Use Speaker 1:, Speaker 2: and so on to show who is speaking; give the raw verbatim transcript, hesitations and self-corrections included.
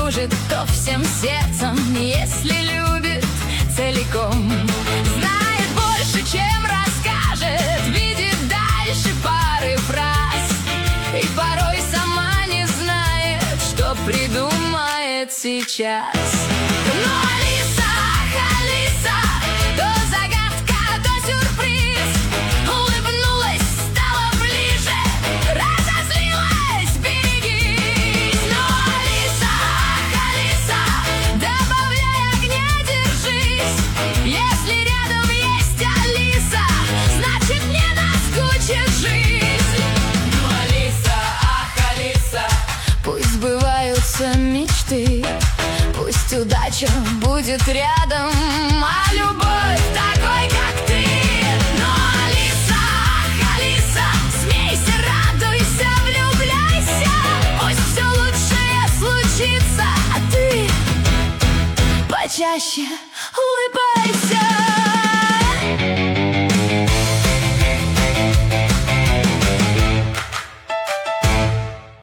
Speaker 1: дружит, то всем сердцем, если любит целиком. Знает больше, чем расскажет, видит дальше пары фраз, и порой сама не знает, что придумает сейчас. Но Алиса, ах, Алиса, то загадка, то сюрприз. Улыбнулась, стала ближе, разозлилась, берегись. Но Алиса, ах, Алиса, добавляй огня, держись. Если рядом есть Алиса, значит не наскучит жизнь. Ну, Алиса, ах, Алиса, пусть сбываются мечты, пусть удача будет рядом, а любовь такой, как ты. Но Алиса, ах, Алиса, смейся, радуйся, влюбляйся, пусть все лучшее случится, а ты почаще улыбайся.